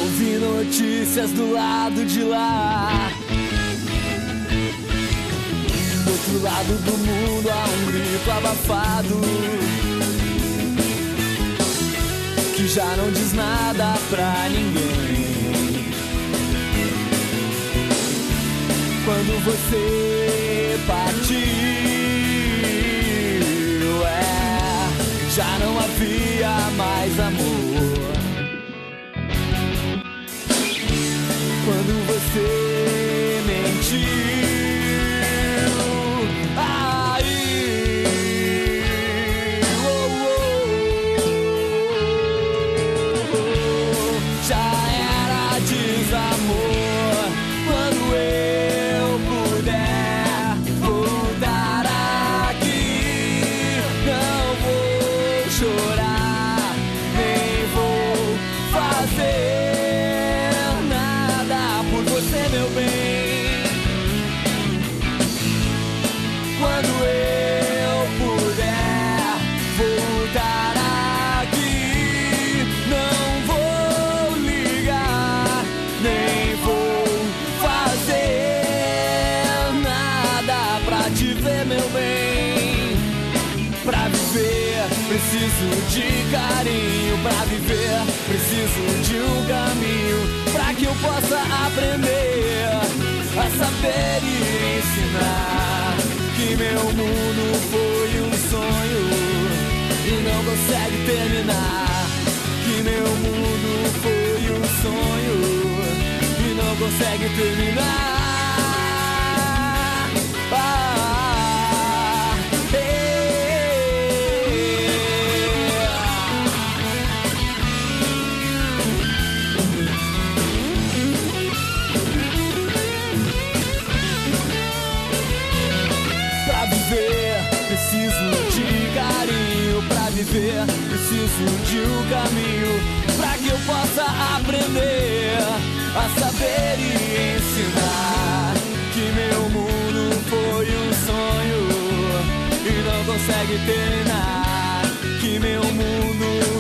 Ouvi notícias do lado de lá. Do outro lado do mundo há um grito abafado que já não diz nada pra ninguém. Quando você partiu, já não havia mais amor. Quando você mentiu, aí já era desamor. Quando eu puder voltar aqui, não vou chorar, nem vou fazer nada por você, meu bem. Quando eu puder voltar aqui, não vou ligar, nem vou fazer nada pra te ver, meu bem. Pra viver, preciso de carinho. Pra viver, preciso de um caminho. Pra que eu possa aprender a saber e ensinar que meu mundo foi um sonho e não consegue terminar. Que meu mundo foi um sonho e não consegue terminar. Pra viver, preciso de carinho. Pra viver, preciso de um caminho. Pra que eu possa aprender a saber e ensinar que meu mundo foi um sonho e não consegue terminar. Que meu mundo